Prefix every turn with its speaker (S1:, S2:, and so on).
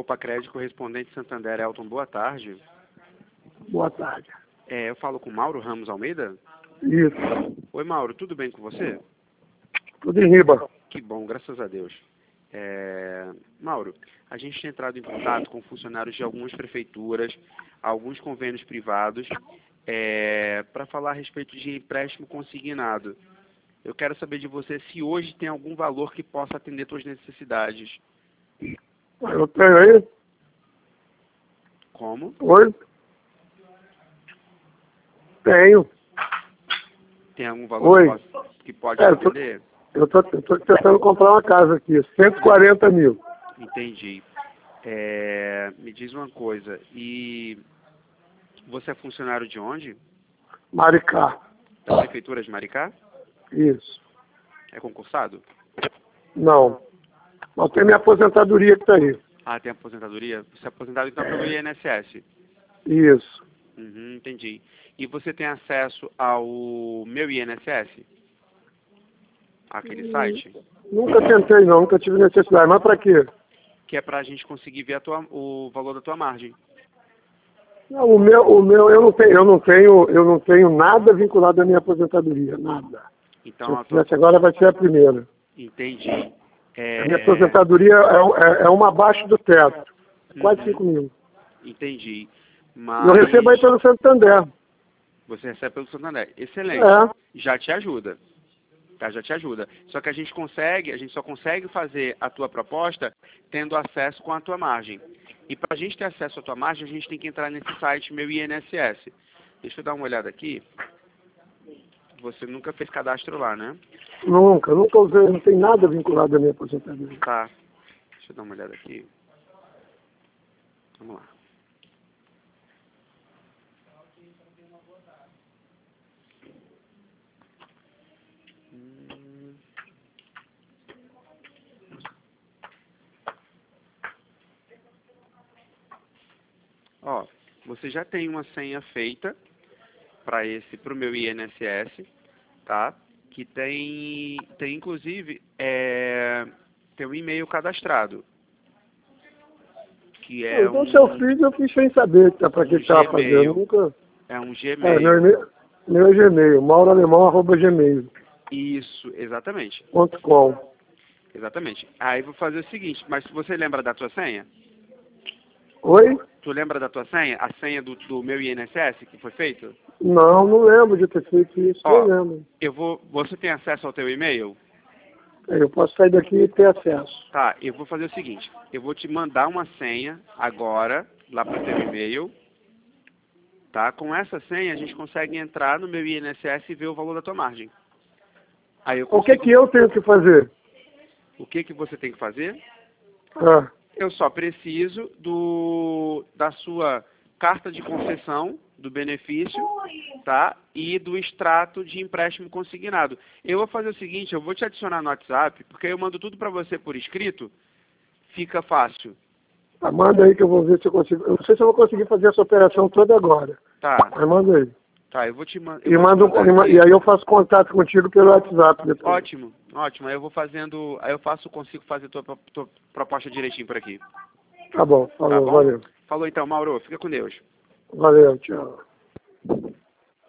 S1: Copa Crédito, correspondente Santander. Elton, boa tarde.
S2: Boa tarde.
S1: Eu falo com Mauro Ramos Almeida?
S2: Isso.
S1: Oi, Mauro, tudo bem com você?
S2: Tudo em riba.
S1: Que bom, graças a Deus. Mauro, a gente tem entrado em contato com funcionários de algumas prefeituras, alguns convênios privados, para falar a respeito de empréstimo consignado. Eu quero saber de você se hoje tem algum valor que possa atender suas necessidades.
S2: Eu tenho aí.
S1: Como?
S2: Oi? Tenho.
S1: Tem algum valor
S2: Oi.
S1: que pode atender?
S2: Eu tô tentando comprar uma casa aqui, 140 mil.
S1: Entendi. Me diz uma coisa, e você é funcionário de onde?
S2: Maricá.
S1: Da Prefeitura de Maricá?
S2: Isso.
S1: É concursado?
S2: Não. Mas tem minha aposentadoria que tá aí.
S1: Ah, tem aposentadoria? Você é aposentado então pelo INSS?
S2: Isso.
S1: Entendi. E você tem acesso ao Meu INSS? Aquele site?
S2: Nunca tentei não, nunca tive necessidade. Mas pra quê?
S1: Que é pra gente conseguir ver o valor da tua margem.
S2: Não, o meu eu não tenho nada vinculado à minha aposentadoria, nada.
S1: Então,
S2: Se eu fizesse agora vai ser a primeira.
S1: Entendi.
S2: A minha aposentadoria é uma abaixo do teto. Quase 5 mil.
S1: Entendi.
S2: Eu recebo aí pelo Santander.
S1: Você recebe pelo Santander. Excelente. Já te ajuda. Tá? Já te ajuda. Só que a gente só consegue fazer a tua proposta tendo acesso com a tua margem. E para a gente ter acesso à tua margem, a gente tem que entrar nesse site Meu INSS. Deixa eu dar uma olhada aqui. Você nunca fez cadastro lá, né?
S2: Nunca usei, não tem nada vinculado à minha aposentadoria.
S1: Tá. Deixa eu dar uma olhada aqui. Vamos lá. Ó, você já tem uma senha feita para o Meu INSS, tá? Que tem inclusive tem um e-mail cadastrado, que é
S2: Então, se eu fiz, eu fiz sem saber para que estava fazendo. Nunca...
S1: É um Gmail.
S2: Meu é Gmail, mauroalemão@gmail.
S1: Isso, exatamente.
S2: .com.
S1: Exatamente. Aí vou fazer o seguinte, mas você lembra da tua senha?
S2: Oi?
S1: Tu lembra da tua senha? A senha do Meu INSS que foi feito?
S2: Não lembro de ter feito isso, não lembro.
S1: Você tem acesso ao teu e-mail?
S2: Eu posso sair daqui e ter acesso.
S1: Tá, eu vou fazer o seguinte, eu vou te mandar uma senha agora, lá para o teu e-mail, tá? Com essa senha a gente consegue entrar no Meu INSS e ver o valor da tua margem. Aí eu consigo...
S2: O que eu tenho que fazer?
S1: O que você tem que fazer?
S2: Ah.
S1: Eu só preciso da sua carta de concessão do benefício, tá? E do extrato de empréstimo consignado. Eu vou fazer o seguinte, eu vou te adicionar no WhatsApp, porque eu mando tudo para você por escrito, fica fácil.
S2: Tá, manda aí que eu vou ver se eu consigo. Eu não sei se eu vou conseguir fazer essa operação toda agora.
S1: Tá.
S2: Mas manda aí.
S1: Tá, eu vou te mandar.
S2: E aí eu faço contato contigo pelo WhatsApp depois.
S1: Ótimo. Aí eu consigo fazer tua proposta direitinho por aqui.
S2: Tá bom, falou,
S1: Tá bom?
S2: valeu.
S1: Falou então, Mauro, fica com Deus.
S2: Valeu, tchau.